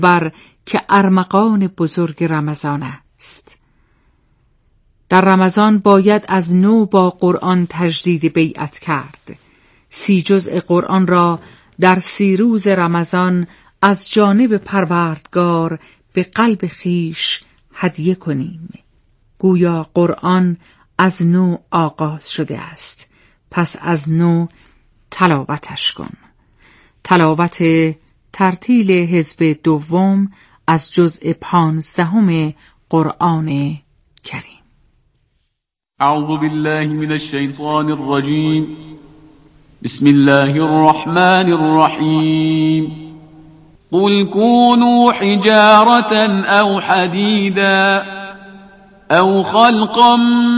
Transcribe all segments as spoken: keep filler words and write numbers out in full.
بر که ارمغان بزرگ رمضان است. در رمضان باید از نو با قرآن تجدید بیعت کرد. سی جزء قرآن را در سی روز رمضان از جانب پروردگار به قلب خیش هدیه کنیم. گویا قرآن از نو آغاز شده است، پس از نو تلاوتش کن. تلاوت ترتیل حزب دوم از جزء پانزدهم قرآن کریم. اعوذ بالله من الشیطان الرجیم. بسم الله الرحمن الرحیم. قل كونوا حجارة أو حديدا أو خلقا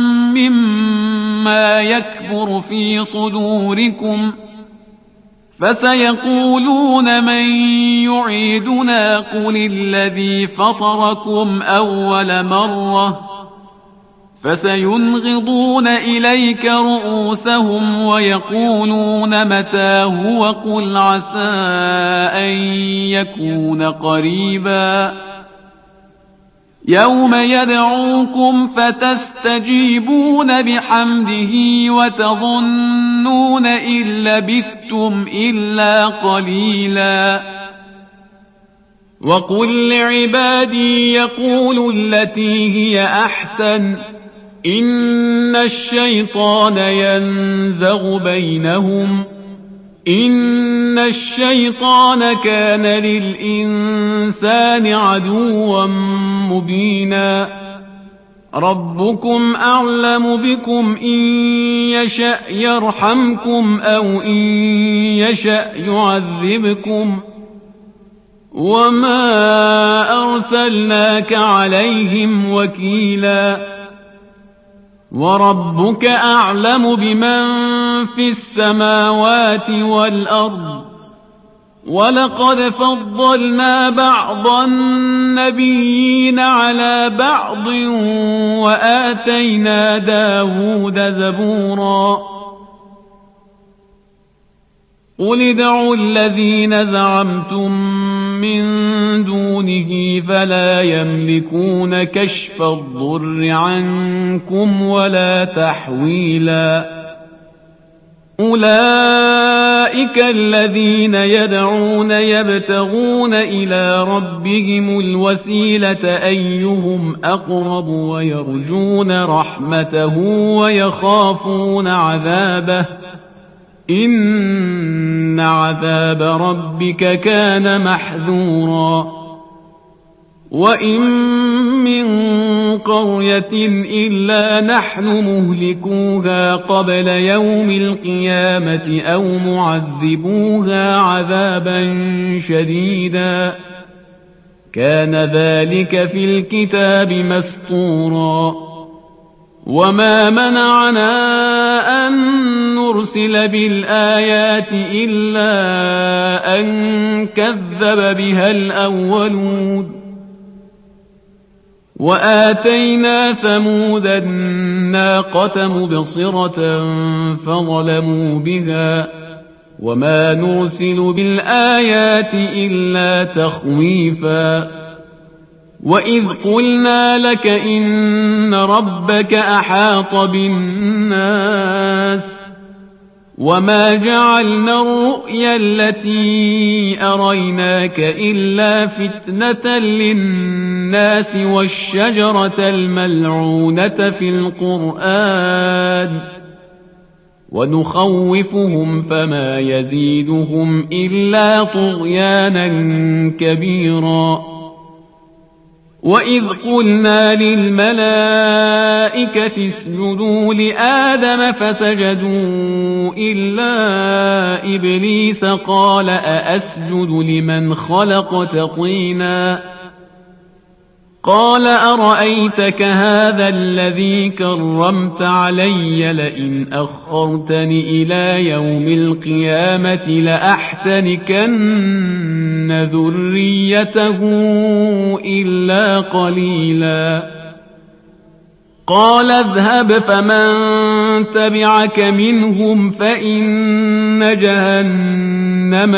مما يكبر في صدوركم فسيقولون من يعيدنا قل الذي فطركم أول مرة فسينغضون إليك رؤوسهم ويقولون متى هو قل عسى أن يكون قريبا يوم يدعوكم فتستجيبون بحمده وتظنون إن لبثتم إلا قليلا وقل لعبادي يقولوا التي هي أحسن إن الشيطان ينزغ بينهم إن الشيطان كان للإنسان عدوا مبينا ربكم أعلم بكم إن يشأ يرحمكم أو إن يشأ يعذبكم وما أرسلناك عليهم وكيلا وربك أعلم بمن في السماوات والأرض ولقد فضلنا بعض النبيين على بعض وآتينا داود زبورا قل ادعوا الذين زعمتم من دونه فلا يملكون كشف الضر عنكم ولا تحويلا أولئك الذين يدعون يبتغون إلى ربهم الوسيلة أيهم أقرب ويرجون رحمته ويخافون عذابه إن عذاب ربك كان محذورا وإن من قرية إلا نحن مهلكوها قبل يوم القيامة أو معذبوها عذابا شديدا كان ذلك في الكتاب مسطورا وما منعنا أن نرسل بالآيات إلا أن كذب بها الأولون وآتينا ثمود الناقة مبصرة فظلموا بها وما نرسل بالآيات إلا تخويفا وإذ قلنا لك إن ربك أحاط بالناس وما جعلنا الرؤيا التي أريناك إلا فتنة للناس والشجرة الملعونة في القرآن ونخوفهم فما يزيدهم إلا طغيانا كبيرا وإذ قلنا للملائكة اسجدوا لآدم فسجدوا إلا إبليس قال أأسجد لمن خلقت طينا قال أرأيتك هذا الذي كرمت علي لئن أخرتني إلى يوم القيامة لأحتنكن ذريته إلا قليلا قال اذهب فمن تبعك منهم فإن جهنم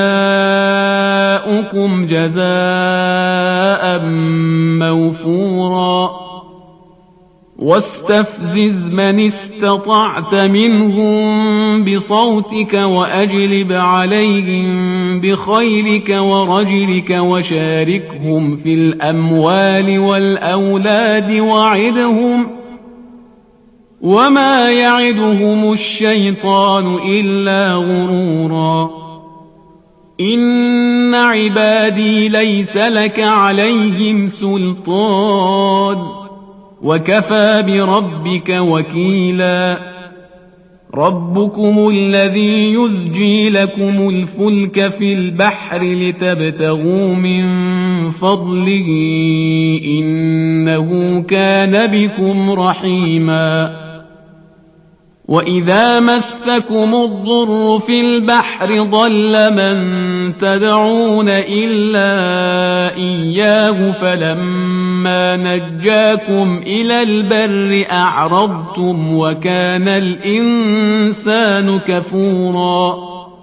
جزاؤكم جزاء موفورا واستفزز من استطعت منهم بصوتك وأجلب عليهم بخيلك ورجلك وشاركهم في الأموال والأولاد وعدهم وما يعدهم الشيطان إلا غرورا إن عبادي ليس لك عليهم سلطان وكفى بربك وكيلا ربكم الذي يزجي لكم الفلك في البحر لتبتغوا من فضله إنه كان بكم رحيما وإذا مسكم الضر في البحر ضل من تدعون إلا إياه فلما نجاكم إلى البر أعرضتم وكان الإنسان كفورا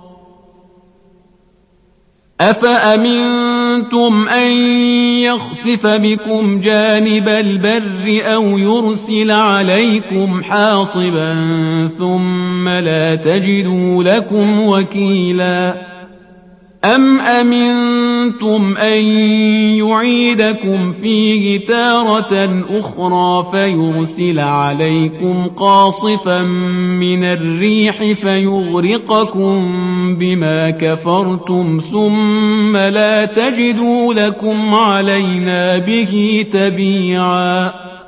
أفأمنتم أن يخسف بكم جانب البر أو يرسل عليكم حاصبا ثم لا تجدوا لكم وكيلا أم أمنتم أن يعيدكم فيه تارة أخرى فيرسل عليكم قاصفا من الريح فيغرقكم بما كفرتم ثم لا تجدوا لكم علينا به تبيعا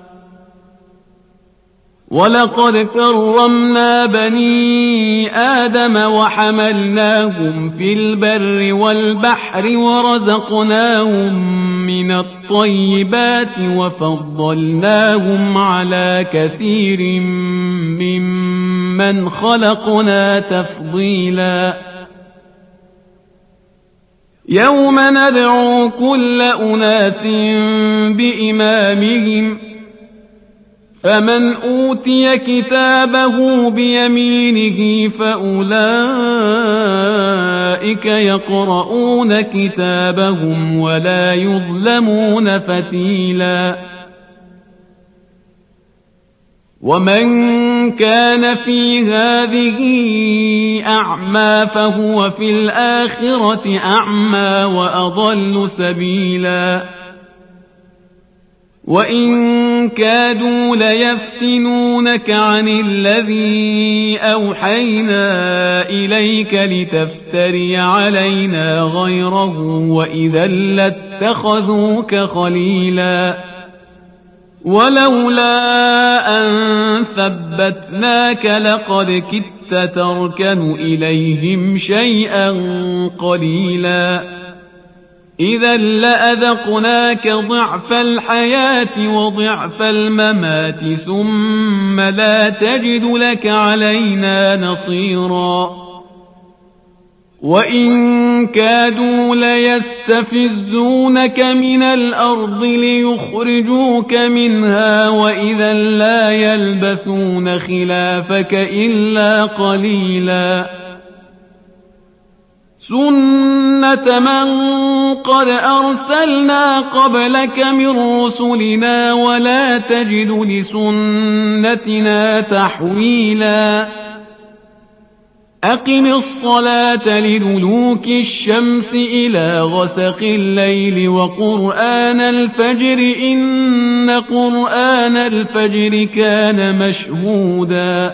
ولقد كرمنا بني آدم وحملناهم في البر والبحر ورزقناهم من الطيبات وفضلناهم على كثير ممن خلقنا تفضيلا يوم ندعو كل أناس بإمامهم فمن أوتي كتابه بيمينه فأولئك يقرؤون كتابهم ولا يظلمون فتيلا ومن كان في هذه أعمى فهو في الآخرة أعمى وأضل سبيلا وإن كادوا ليفتنونك عن الذي أوحينا إليك لتفتري علينا غيره وإذا لاتخذوك خليلا ولولا أن ثبتناك لقد كدت تركن إليهم شيئا قليلا إذا لأذقناك ضعف الحياة وضعف الممات ثم لا تجد لك علينا نصيرا وإن كادوا ليستفزونك من الأرض ليخرجوك منها وإذا لا يلبثون خلافك إلا قليلا سنة من قد أرسلنا قبلك من رسلنا ولا تجد لسنتنا تحويلا أقم الصلاة لدلوك الشمس إلى غسق الليل وقرآن الفجر إن قرآن الفجر كان مشهودا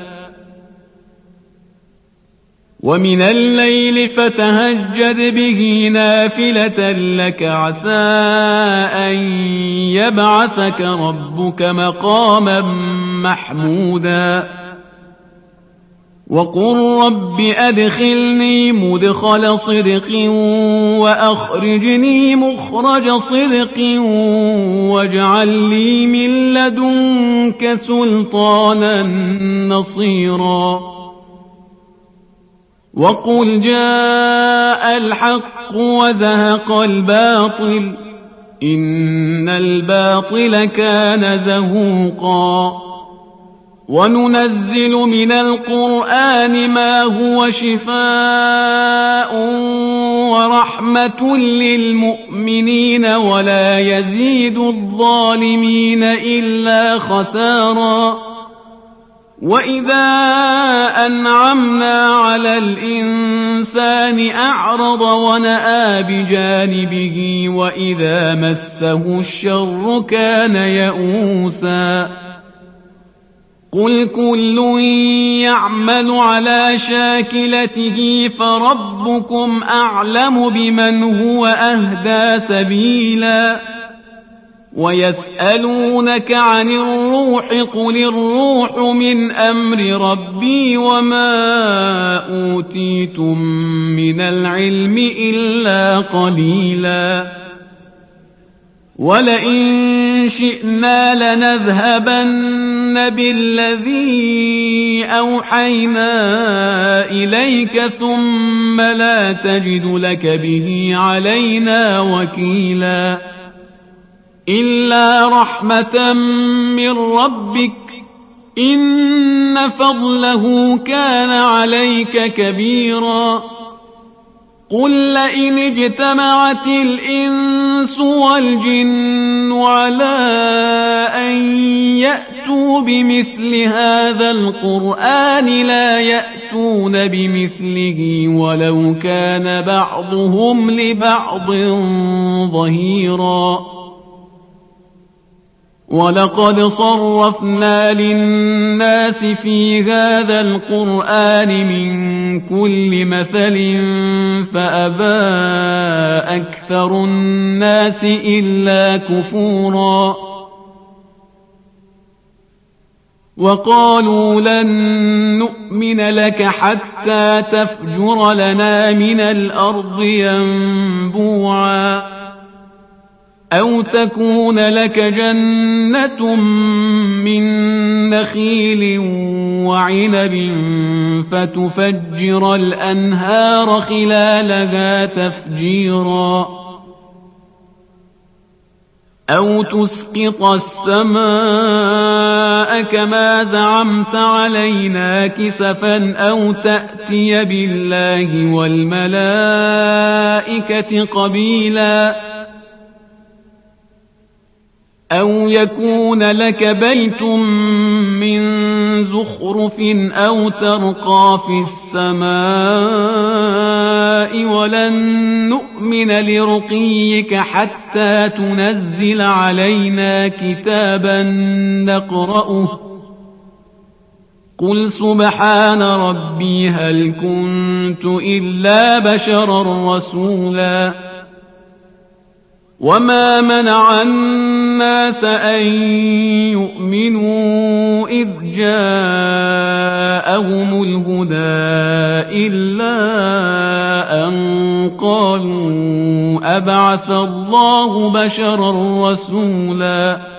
ومن الليل فتهجد به نافلة لك عسى أن يبعثك ربك مقاما محمودا وقل رب أدخلني مدخل صدق وأخرجني مخرج صدق واجعل لي من لدنك سلطانا نصيرا وقل جاء الحق وزهق الباطل إن الباطل كان زهوقا وننزل من القرآن ما هو شفاء ورحمة للمؤمنين ولا يزيد الظالمين إلا خسارا وإذا أنعمنا على الإنسان أعرض ونأى بجانبه وإذا مسه الشر كان يئوسا قل كل يعمل على شاكلته فربكم أعلم بمن هو أهدى سبيلا ويسألونك عن الروح قل الروح من أمر ربي وما أوتيتم من العلم إلا قليلا ولئن شئنا لنذهبن بالذي أوحينا إليك ثم لا تجد لك به علينا وكيلا إلا رحمة من ربك إن فضله كان عليك كبيرا قل لئن اجتمعت الإنس والجن على أن يأتوا بمثل هذا القرآن لا يأتون بمثله ولو كان بعضهم لبعض ظهيرا ولقد صرفنا للناس في هذا القرآن من كل مثل فأبى أكثر الناس إلا كفورا وقالوا لن نؤمن لك حتى تفجر لنا من الأرض ينبوعا أو تكون لك جنة من نخيل وعنب فتفجر الأنهار خلالها تفجيرا أو تسقط السماء كما زعمت علينا كسفا أو تأتي بالله والملائكة قبيلا أو يكون لك بيت من زخرف أو ترقى في السماء ولن نؤمن لرقيك حتى تنزل علينا كتابا نقرأه قل سبحان ربي هل كنت إلا بشرا رسولا وما منع الناس أن يؤمنوا إذ جاءهم الهدى إلا أن قالوا أبعث الله بشرا رسولا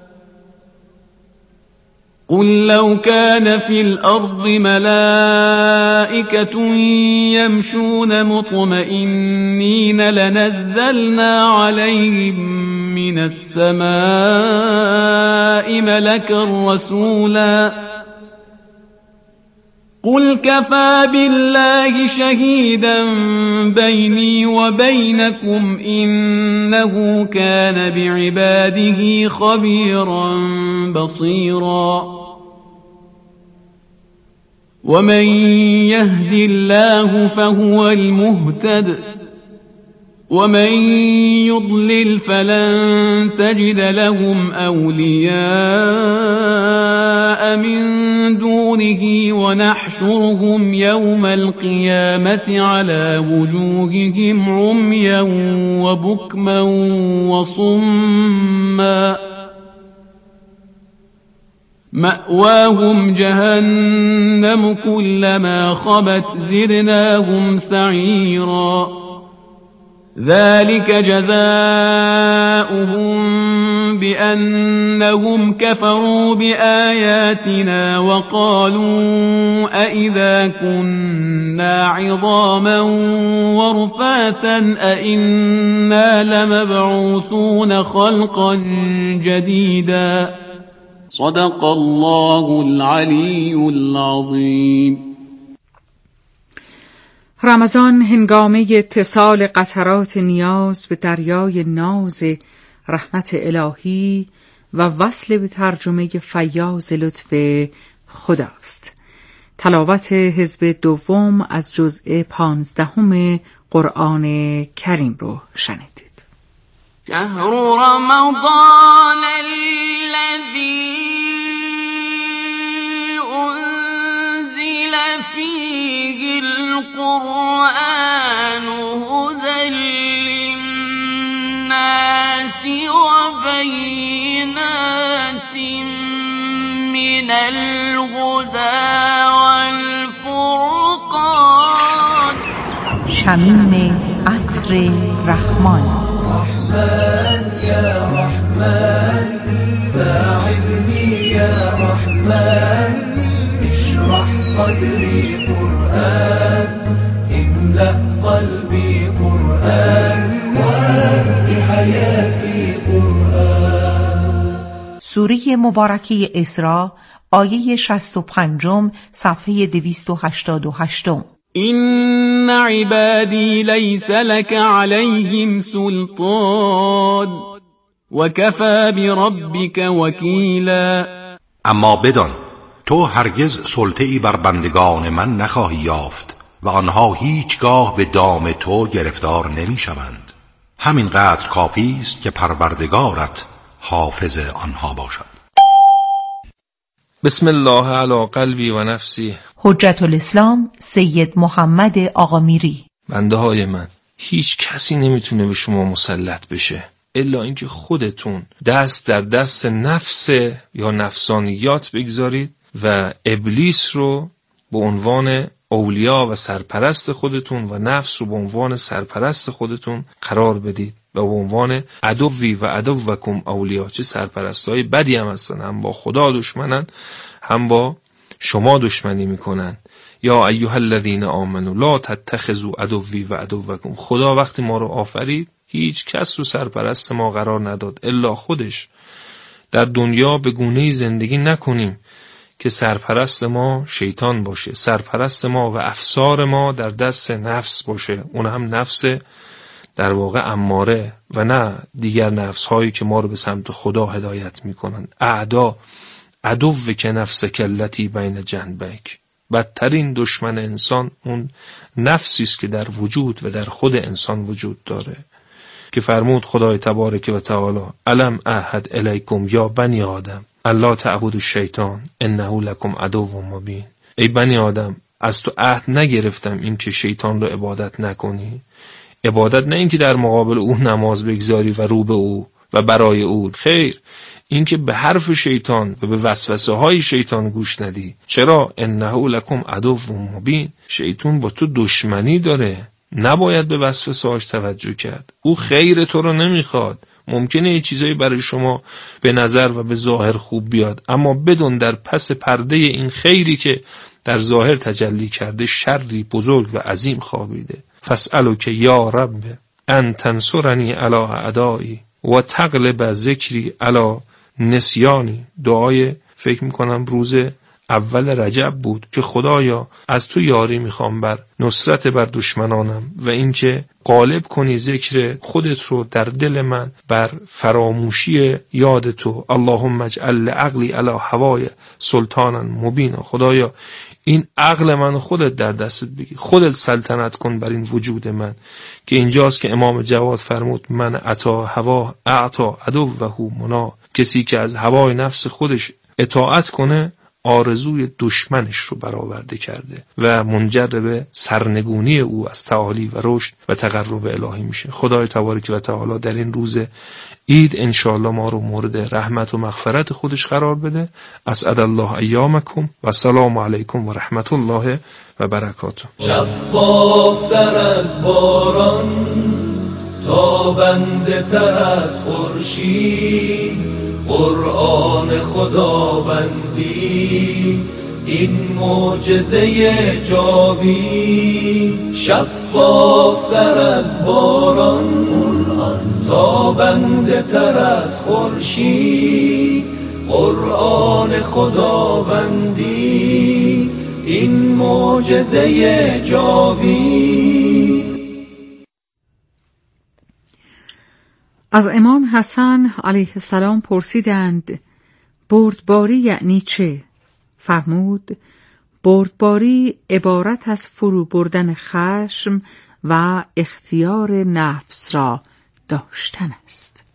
قل لو كان في الأرض ملائكة يمشون مطمئنين لنزلنا عليهم من السماء ملكا رسولا قل كفى بالله شهيدا بيني وبينكم إنه كان بعباده خبيرا بصيرا ومن يهد الله فهو المهتد ومن يضلل فلن تجد لهم أولياء من دونه ونحشرهم يوم القيامة على وجوههم عميا وبكما وصما مأواهم جهنم كلما خبت زدناهم سعيرا ذلك جزاؤهم بأنهم كفروا بآياتنا وقالوا أئذا كنا عظاما ورفاتا أئنا لمبعوثون خلقا جديدا صدق الله العلی العظیم. رمضان هنگامه اتصال قطرات نیاز به دریای ناز رحمت الهی و وصل به ترجمه فیاض لطف خداست. تلاوت حزب دوم از جزء پانزدهم قرآن کریم رو شنیدید. شهر رمضان الذی انزل فیه القرآن هدی للناس و بینات من الهدی والفرقان. شمیم عطر رحمان. رحمن یا رحمن ساعدني يا رحمن اشرح صدري قرآن املأ قلبي قرآن واسق حياتي قرآن. سوره مبارکه اسراء آیه شصت و پنج صفحه دویست و هشتاد و هشت. این عبادی لیس لك علیهم سلطان وکفی بربک وکیلا. اما بدان تو هرگز سلطه‌ای بر بندگان من نخواهی یافت و آنها هیچگاه به دام تو گرفتار نمی شوند. همینقدر کافی است که پروردگارت حافظ آنها باشد. بسم الله علی قلبی و نفسی. حجت الاسلام سید محمد آقامیری. بنده های من، هیچ کسی نمیتونه به شما مسلط بشه الا اینکه خودتون دست در دست نفس یا نفسانیات بگذارید و ابلیس رو به عنوان اولیا و سرپرست خودتون و نفس رو به عنوان سرپرست خودتون قرار بدید و به عنوان عدوی و عدوکم اولیا. چه سرپرستای بدی هم هستن، هم با خدا دشمنن هم با شما دشمنی میکنن. یا ایها الذین آمنوا لا تتخذوا عدوی و عدوکم. خدا وقتی ما رو آفرید هیچ کس رو سرپرست ما قرار نداد الا خودش. در دنیا به گونه‌ای زندگی نکنیم که سرپرست ما شیطان باشه، سرپرست ما و افسار ما در دست نفس باشه، اون هم نفس در واقع اماره و نه دیگر نفس هایی که ما رو به سمت خدا هدایت میکنن. اعدا عدو که نفس کلتی بین جنبک. بدترین دشمن انسان اون نفسی است که در وجود و در خود انسان وجود داره که فرمود خدای تبارک و تعالی الم اعهد الیکم یا بنی آدم الا تعبدوا الشیطان انه لکم عدو مبین. ای بنی آدم از تو عهد نگرفتم این که شیطان رو عبادت نکنی. عبادت نه این که در مقابل او نماز بگذاری و رو به او و برای او، خیر، این که به حرف شیطان و به وسوسه های شیطان گوش ندی. چرا؟ انه لکم عدو مبین. شیطان با تو دشمنی داره، نباید به وسوسه هاش توجه کرد. او خیر تو رو نمیخواد. ممکنه یه چیزایی برای شما به نظر و به ظاهر خوب بیاد اما بدون در پس پرده این خیری که در ظاهر تجلی کرده شری بزرگ و عظیم خوابیده. فاسألو که یا رب ان تنصرنی علی اعدایی و تغلب ذکری علی نسیانی. دعای فکر میکنم روز اول رجب بود که خدایا از تو یاری میخوام بر نصرت بر دشمنانم و اینکه غالب کنی ذکر خودت رو در دل من بر فراموشی یاد تو. اللهم اجعل عقلی علی هوای سلطانا مبینا. خدایا این عقل من خودت در دستت بگی، خودت سلطنت کن بر این وجود من. که اینجاست که امام جواد فرمود من عطا هوا اعطا عدو و هو منا. کسی که از هوای نفس خودش اطاعت کنه آرزوی دشمنش رو برآورده کرده و منجر به سرنگونی او از تعالی و رشد و تقرب الهی میشه. خدای تبارک و تعالی در این روز عید انشاءالله ما رو مورد رحمت و مغفرت خودش قرار بده. اسعد الله ایامکم و سلام علیکم و رحمت الله و برکاته. شفافتر از باران تابنده تر از خورشید قرآن خداوندی این معجزه جاوی. شفافتر از باران تابنده تر از خورشید قرآن خداوندی این معجزه جاوید. از امام حسن علیه السلام پرسیدند بردباری یعنی چه؟ فرمود بردباری عبارت از فرو بردن خشم و اختیار نفس را داشتن است.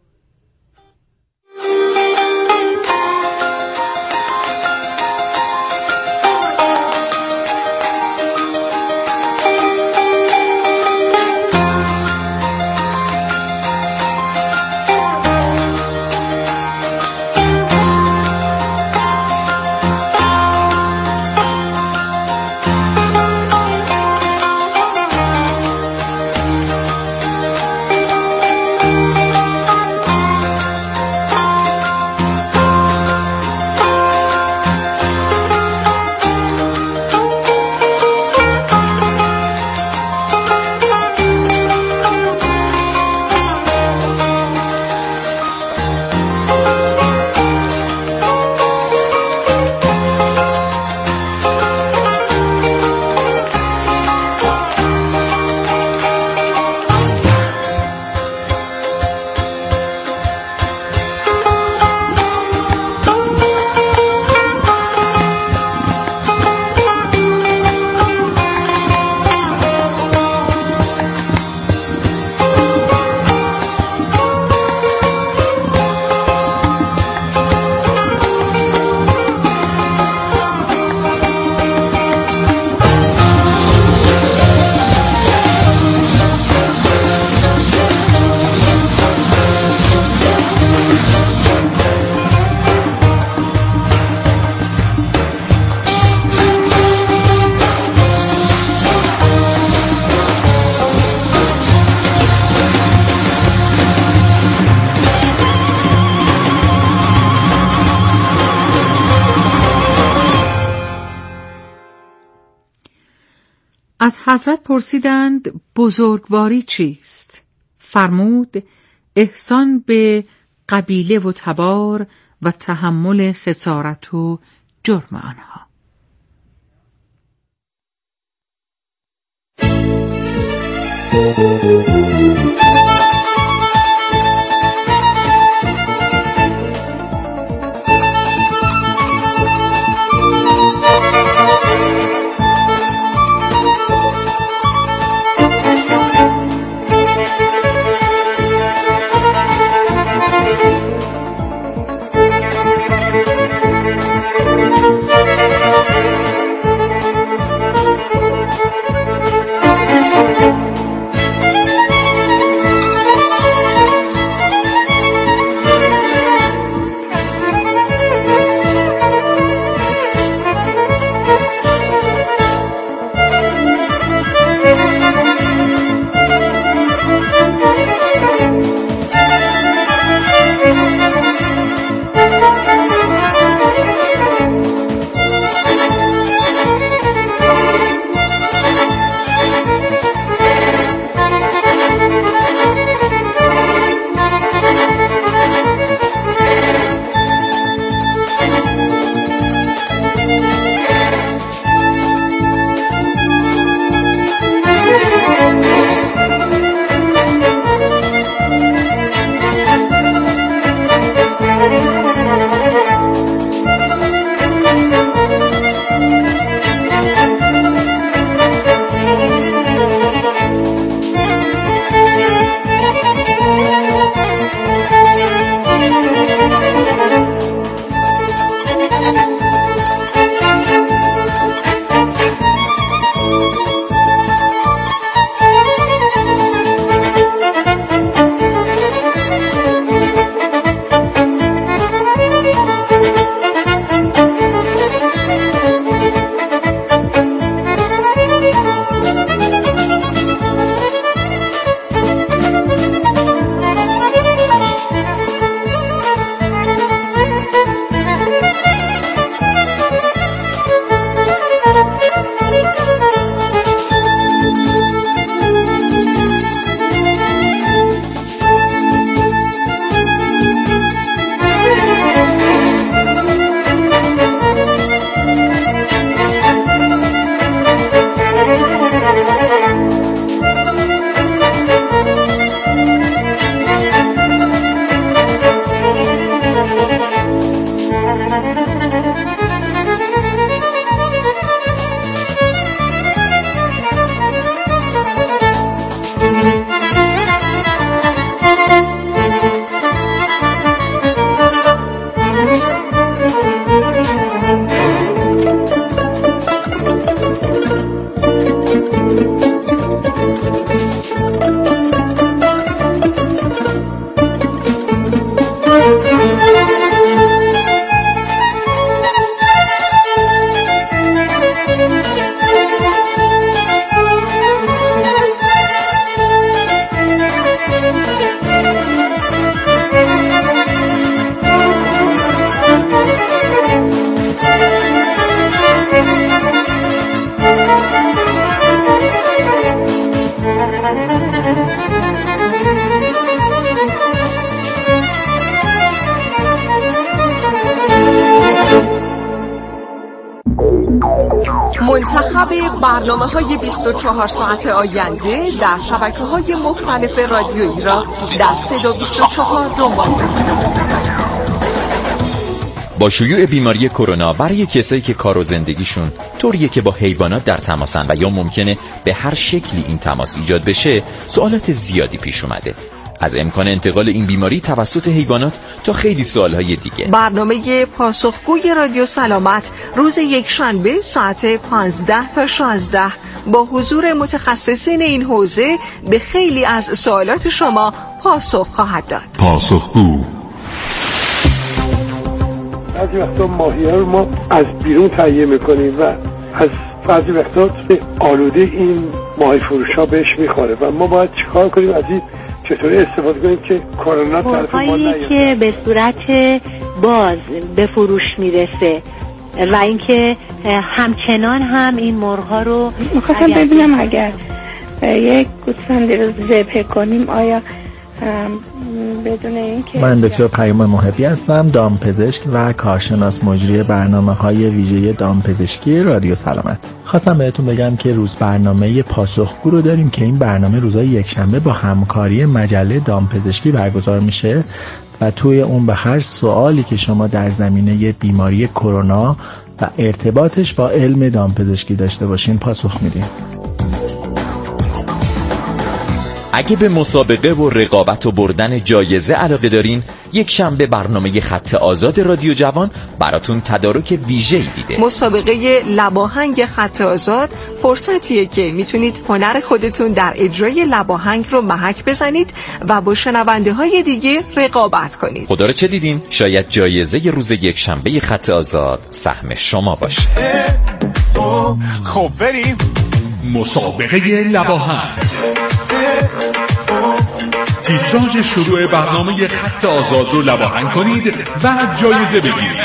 از حضرت پرسیدند بزرگواری چیست؟ فرمود احسان به قبیله و تبار و تحمل خسارت و جرم آنها. منتخب برنامه‌های بیست و چهار ساعت آینده در شبکه‌های مختلف رادیویی را در صدا بیست و چهار دنبال کنید. با شیوع بیماری کرونا برای کسایی که کار و زندگیشون طوریه که با حیوانات در تماسن و یا ممکنه به هر شکلی این تماس ایجاد بشه، سوالات زیادی پیش اومده، از امکان انتقال این بیماری توسط حیوانات تا خیلی سوالهای دیگه. برنامه پاسخگوی رادیو سلامت روز یکشنبه ساعت پانزده تا شانزده با حضور متخصصین این حوزه به خیلی از سوالات شما پاسخ خواهد داد. پاسخگو. بعضی وقتا ماهی‌ها رو ما از بیرون تهیه میکنیم و از بعضی وقتا آلوده این ماهی فروشا بهش میخوره و ما باید چیکار کنیم از این چطوری استفاده کنیم که کرونا طرف ما نیاد، که به صورت باز به فروش میرسه و اینکه همچنان هم این مرغ‌ها رو میخواستم ببینم اگر یک گوسفندی رو ذبح کنیم آیا بدون اینکه. من دکتر پیام محبی هستم، دامپزشک و کارشناس مجری برنامه‌های ویژه دامپزشکی رادیو سلامت. خواستم بهتون بگم که روز برنامه پاسخگو رو داریم که این برنامه روزهای یکشنبه با همکاری مجله دامپزشکی برگزار میشه و توی اون به هر سوالی که شما در زمینه بیماری کرونا و ارتباطش با علم دامپزشکی داشته باشین پاسخ میدیم. اگه به مسابقه و رقابت و بردن جایزه علاقه دارین، یک شنبه برنامه خط آزاد رادیو جوان براتون تدارک ویژه‌ای دیده. مسابقه لباهنگ خط آزاد فرصتیه که میتونید هنر خودتون در اجرای لباهنگ رو محک بزنید و با شنونده های دیگه رقابت کنید. خدا رو چه دیدین؟ شاید جایزه روز یک شنبه خط آزاد سهم شما باشه. خب بریم مسابقه لباهنگ. تیتراژ شروع برنامه خط آزاد رو لباهنگ کنید و جایزه بگیرید.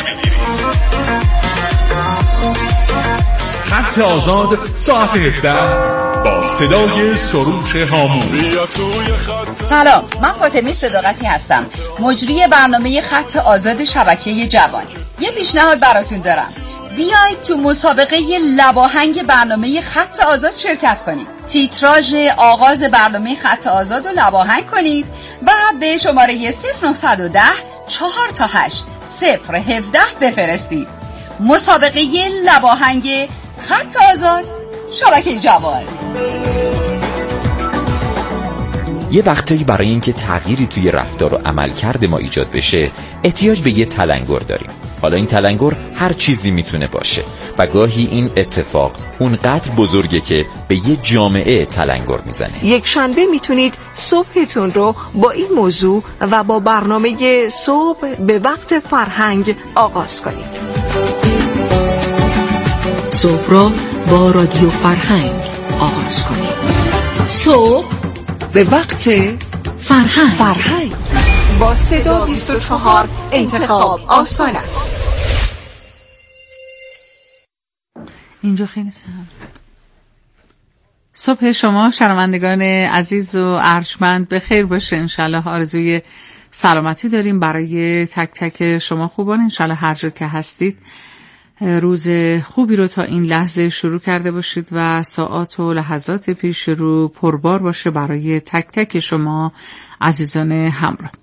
خط آزاد ساعت هفده با صدای سروش هامون. سلام، من فاطمه صداقتی هستم، مجری برنامه خط آزاد شبکه جوان. یه پیشنهاد براتون دارم، بیایید تو مسابقه لباهنگ برنامه خط آزاد شرکت کنید. تیتراژ آغاز برنامه خط آزاد رو لباهنگ کنید و به شماره صفر نه یک صفر چهار تا هشت صفر هفده بفرستید. مسابقه لباهنگ خط آزاد شبکه جوان. یه وقتایی برای اینکه تغییری توی رفتار و عملکرد ما ایجاد بشه احتیاج به یه تلنگر داریم. حالا این تلنگر هر چیزی میتونه باشه و گاهی این اتفاق اونقدر بزرگه که به یه جامعه تلنگر میزنه. یک شنبه میتونید صبحتون رو با این موضوع و با برنامه صبح به وقت فرهنگ آغاز کنید. صبح را با رادیو فرهنگ آغاز کنید. صبح به وقت فرهنگ. فرهنگ با صدا بیست و چهار انتخاب آسان است. اینجا خیلی سلام. صبح شما شنوندگان عزیز و ارجمند به خیر باشه. انشالله آرزوی سلامتی داریم برای تک تک شما خوبان. انشالله هر جا که هستید روز خوبی رو تا این لحظه شروع کرده باشید و ساعات و لحظات پیش رو پربار باشه برای تک تک شما عزیزان همراه.